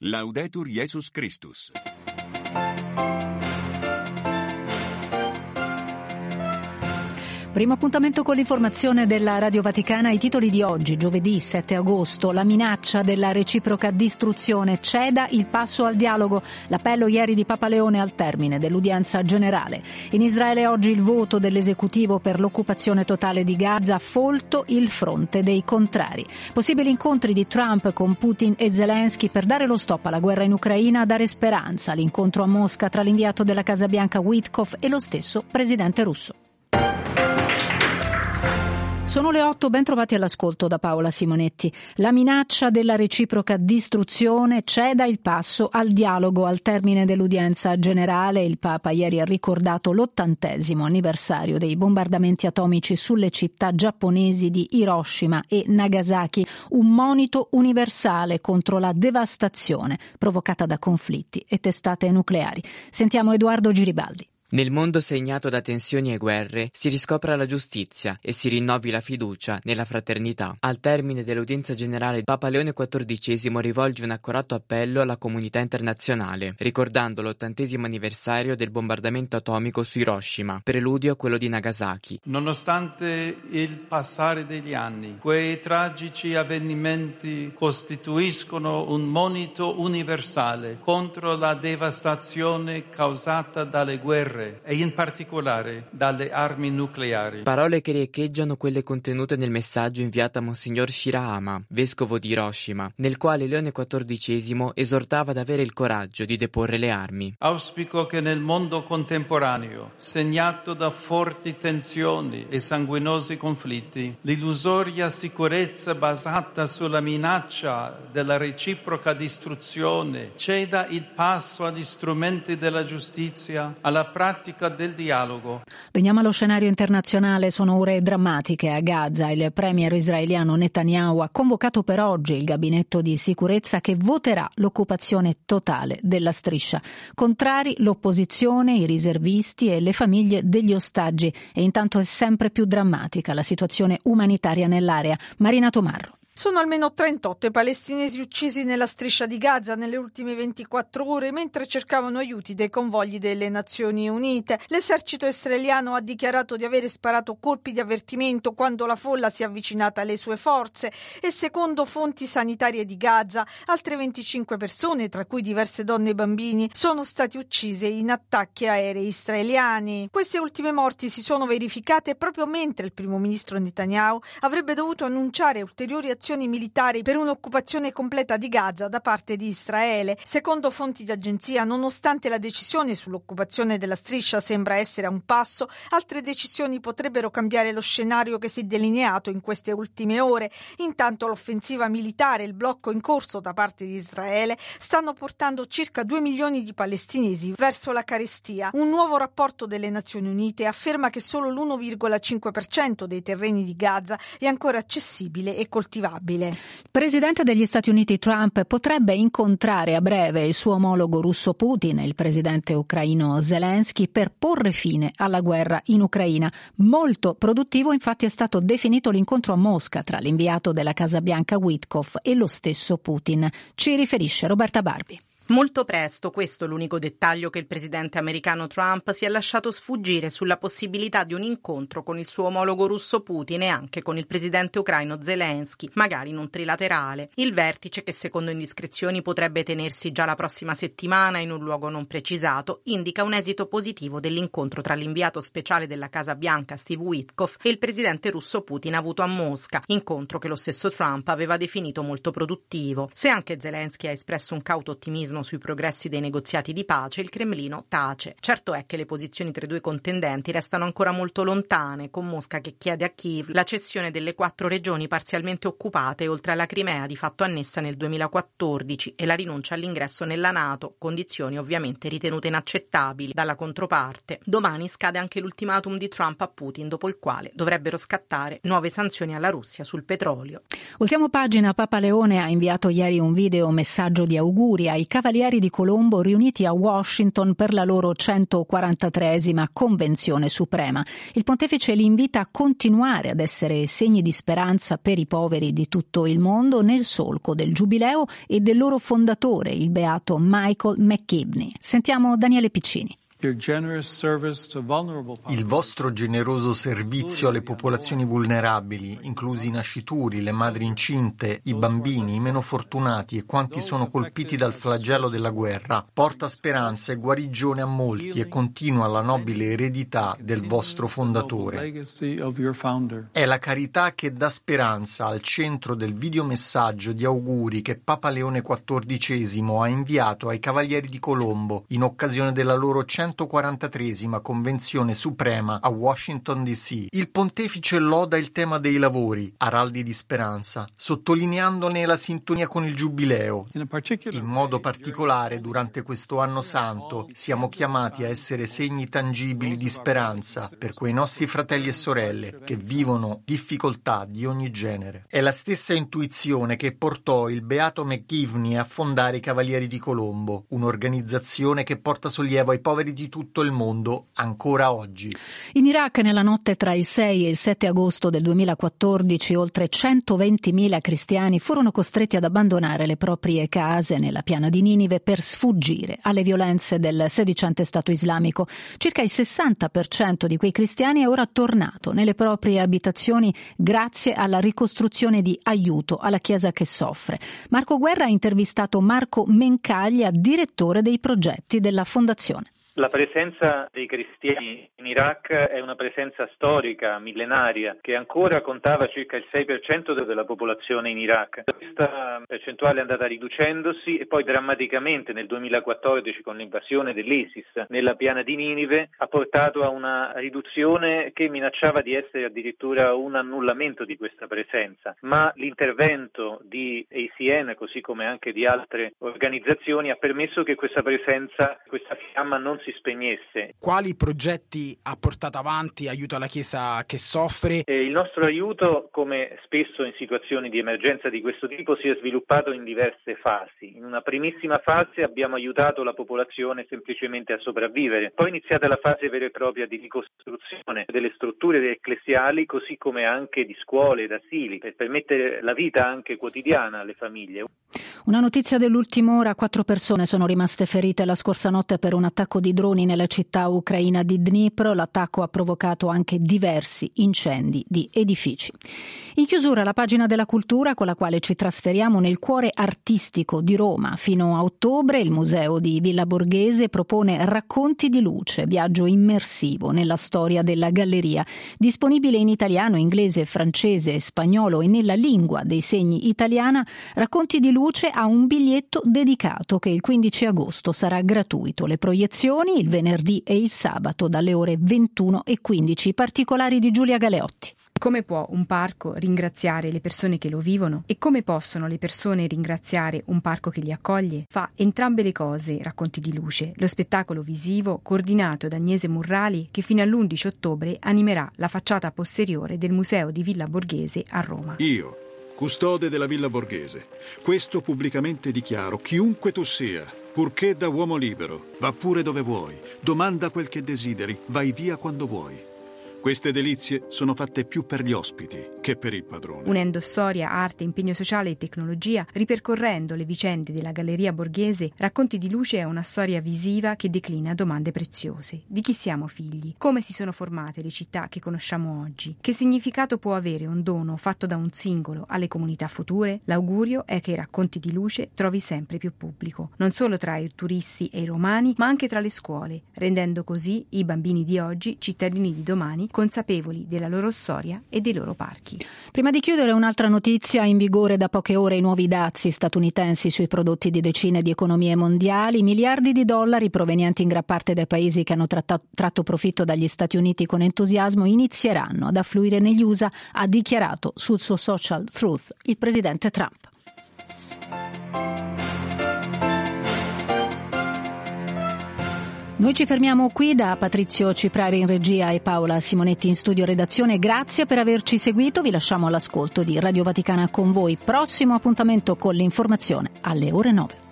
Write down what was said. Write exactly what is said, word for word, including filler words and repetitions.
Laudetur Jesus Christus. Primo appuntamento con l'informazione della Radio Vaticana. I titoli di oggi, giovedì sette agosto. La minaccia della reciproca distruzione, ceda il passo al dialogo. L'appello ieri di Papa Leone al termine dell'udienza generale. In Israele oggi il voto dell'esecutivo per l'occupazione totale di Gaza, folto il fronte dei contrari. Possibili incontri di Trump con Putin e Zelensky per dare lo stop alla guerra in Ucraina, dare speranza. L'incontro a Mosca tra l'inviato della Casa Bianca Witkoff e lo stesso presidente russo. Sono le otto, ben trovati all'ascolto da Paola Simonetti. La minaccia della reciproca distruzione, ceda il passo al dialogo. Al termine dell'udienza generale il Papa ieri ha ricordato l'ottantesimo anniversario dei bombardamenti atomici sulle città giapponesi di Hiroshima e Nagasaki, un monito universale contro la devastazione provocata da conflitti e testate nucleari. Sentiamo Edoardo Giribaldi. Nel mondo segnato da tensioni e guerre si riscopra la giustizia e si rinnovi la fiducia nella fraternità. Al termine dell'udienza generale Papa Leone quattordicesimo rivolge un accorato appello alla comunità internazionale, ricordando l'ottantesimo anniversario del bombardamento atomico su Hiroshima, preludio a quello di Nagasaki. Nonostante il passare degli anni, quei tragici avvenimenti costituiscono un monito universale contro la devastazione causata dalle guerre e in particolare dalle armi nucleari. Parole che riecheggiano quelle contenute nel messaggio inviato a Monsignor Shirahama, vescovo di Hiroshima, nel quale Leone quattordicesimo esortava ad avere il coraggio di deporre le armi. Auspico che nel mondo contemporaneo, segnato da forti tensioni e sanguinosi conflitti, l'illusoria sicurezza basata sulla minaccia della reciproca distruzione ceda il passo agli strumenti della giustizia, alla pratica del dialogo. Veniamo allo scenario internazionale. Sono ore drammatiche a Gaza. Il premier israeliano Netanyahu ha convocato per oggi il gabinetto di sicurezza che voterà l'occupazione totale della striscia. Contrari l'opposizione, i riservisti e le famiglie degli ostaggi. E intanto è sempre più drammatica la situazione umanitaria nell'area. Marina Tomarro. Sono almeno trentotto i palestinesi uccisi nella striscia di Gaza nelle ultime ventiquattro ore mentre cercavano aiuti dai convogli delle Nazioni Unite. L'esercito israeliano ha dichiarato di avere sparato colpi di avvertimento quando la folla si è avvicinata alle sue forze e secondo fonti sanitarie di Gaza altre venticinque persone, tra cui diverse donne e bambini, sono stati uccise in attacchi aerei israeliani. Queste ultime morti si sono verificate proprio mentre il primo ministro Netanyahu avrebbe dovuto annunciare ulteriori azioni militari per un'occupazione completa di Gaza da parte di Israele. Secondo fonti di agenzia, nonostante la decisione sull'occupazione della striscia sembra essere a un passo, altre decisioni potrebbero cambiare lo scenario che si è delineato in queste ultime ore. Intanto l'offensiva militare e il blocco in corso da parte di Israele stanno portando circa due milioni di palestinesi verso la carestia. Un nuovo rapporto delle Nazioni Unite afferma che solo l'uno virgola cinque per cento dei terreni di Gaza è ancora accessibile e coltivabile. Il presidente degli Stati Uniti Trump potrebbe incontrare a breve il suo omologo russo Putin e il presidente ucraino Zelensky per porre fine alla guerra in Ucraina. Molto produttivo infatti è stato definito l'incontro a Mosca tra l'inviato della Casa Bianca Witkoff e lo stesso Putin. Ci riferisce Roberta Barbi. Molto presto, questo è l'unico dettaglio che il presidente americano Trump si è lasciato sfuggire sulla possibilità di un incontro con il suo omologo russo Putin e anche con il presidente ucraino Zelensky, magari in un trilaterale. Il vertice, che secondo indiscrezioni potrebbe tenersi già la prossima settimana in un luogo non precisato, indica un esito positivo dell'incontro tra l'inviato speciale della Casa Bianca Steve Witkoff e il presidente russo Putin avuto a Mosca, incontro che lo stesso Trump aveva definito molto produttivo. Se anche Zelensky ha espresso un cauto ottimismo sui progressi dei negoziati di pace, il Cremlino tace. Certo è che le posizioni tra i due contendenti restano ancora molto lontane, con Mosca che chiede a Kiev la cessione delle quattro regioni parzialmente occupate oltre alla Crimea di fatto annessa nel duemilaquattordici e la rinuncia all'ingresso nella NATO, condizioni ovviamente ritenute inaccettabili dalla controparte. Domani scade anche l'ultimatum di Trump a Putin, dopo il quale dovrebbero scattare nuove sanzioni alla Russia sul petrolio. Ultimo pagina, Papa Leone ha inviato ieri un video messaggio di auguri ai cavalieri Cavalieri di Colombo riuniti a Washington per la loro centoquarantatreesima Convenzione Suprema. Il pontefice li invita a continuare ad essere segni di speranza per i poveri di tutto il mondo nel solco del Giubileo e del loro fondatore, il beato Michael McKibney. Sentiamo Daniele Piccini. Il vostro generoso servizio alle popolazioni vulnerabili, inclusi i nascituri, le madri incinte, i bambini, i meno fortunati e quanti sono colpiti dal flagello della guerra, porta speranza e guarigione a molti e continua la nobile eredità del vostro fondatore. È la carità che dà speranza al centro del videomessaggio di auguri che Papa Leone quattordicesimo ha inviato ai Cavalieri di Colombo in occasione della loro centoquarantatreesima Convenzione Suprema a Washington D C. Il pontefice loda il tema dei lavori, araldi di speranza, sottolineandone la sintonia con il Giubileo. In modo particolare, durante questo anno santo, siamo chiamati a essere segni tangibili di speranza per quei nostri fratelli e sorelle che vivono difficoltà di ogni genere. È la stessa intuizione che portò il beato McKibney a fondare i Cavalieri di Colombo, un'organizzazione che porta sollievo ai poveri di tutto il mondo ancora oggi. In Iraq, nella notte tra il sei e il sette agosto del duemilaquattordici, oltre centoventimila cristiani furono costretti ad abbandonare le proprie case nella piana di Ninive per sfuggire alle violenze del sedicente Stato islamico. Circa il sessanta per cento di quei cristiani è ora tornato nelle proprie abitazioni grazie alla ricostruzione di aiuto alla Chiesa che soffre. Marco Guerra ha intervistato Marco Mencaglia, direttore dei progetti della Fondazione. La presenza dei cristiani in Iraq è una presenza storica, millenaria, che ancora contava circa il sei per cento della popolazione in Iraq. Questa percentuale è andata riducendosi e poi drammaticamente nel duemilaquattordici, con l'invasione dell'ISIS nella piana di Ninive, ha portato a una riduzione che minacciava di essere addirittura un annullamento di questa presenza. Ma l'intervento di A C N, così come anche di altre organizzazioni, ha permesso che questa presenza, questa fiamma non si spegnesse. Quali progetti ha portato avanti aiuto alla Chiesa che soffre? Eh, il nostro aiuto, come spesso in situazioni di emergenza di questo tipo, si è sviluppato in diverse fasi. In una primissima fase abbiamo aiutato la popolazione semplicemente a sopravvivere, poi è iniziata la fase vera e propria di ricostruzione delle strutture ecclesiali, così come anche di scuole ed asili, per permettere la vita anche quotidiana alle famiglie. Una notizia dell'ultima ora: quattro persone sono rimaste ferite la scorsa notte per un attacco di droni nella città ucraina di Dnipro. L'attacco ha provocato anche diversi incendi di edifici. In chiusura la pagina della cultura con la quale ci trasferiamo nel cuore artistico di Roma. Fino a ottobre il Museo di Villa Borghese propone Racconti di luce, viaggio immersivo nella storia della galleria, disponibile in italiano, inglese, francese, spagnolo e nella lingua dei segni italiana. Racconti di luce ha un biglietto dedicato che il quindici agosto sarà gratuito. Le proiezioni il venerdì e il sabato dalle ore ventuno e quindici. I particolari di Giulia Galeotti. Come può un parco ringraziare le persone che lo vivono? E come possono le persone ringraziare un parco che li accoglie? Fa entrambe le cose Racconti di luce, lo spettacolo visivo coordinato da Agnese Murrali che fino all'undici ottobre animerà la facciata posteriore del Museo di Villa Borghese a Roma. Io, custode della Villa Borghese, questo pubblicamente dichiaro: chiunque tu sia, purché da uomo libero, va pure dove vuoi, domanda quel che desideri, vai via quando vuoi. Queste delizie sono fatte più per gli ospiti che per il padrone. Unendo storia, arte, impegno sociale e tecnologia, ripercorrendo le vicende della Galleria Borghese, Racconti di luce è una storia visiva che declina domande preziose. Di chi siamo figli? Come si sono formate le città che conosciamo oggi? Che significato può avere un dono fatto da un singolo alle comunità future? L'augurio è che Racconti di luce trovi sempre più pubblico, non solo tra i turisti e i romani, ma anche tra le scuole, rendendo così i bambini di oggi cittadini di domani, consapevoli della loro storia e dei loro parchi. Prima di chiudere, un'altra notizia: in vigore da poche ore i nuovi dazi statunitensi sui prodotti di decine di economie mondiali. Miliardi di dollari provenienti in gran parte dai paesi che hanno trattato, tratto profitto dagli Stati Uniti con entusiasmo inizieranno ad affluire negli U S A, ha dichiarato sul suo social Truth il presidente Trump. Noi ci fermiamo qui. Da Patrizio Ciprari in regia e Paola Simonetti in studio redazione, grazie per averci seguito. Vi lasciamo all'ascolto di Radio Vaticana con voi. Prossimo appuntamento con l'informazione alle ore nove.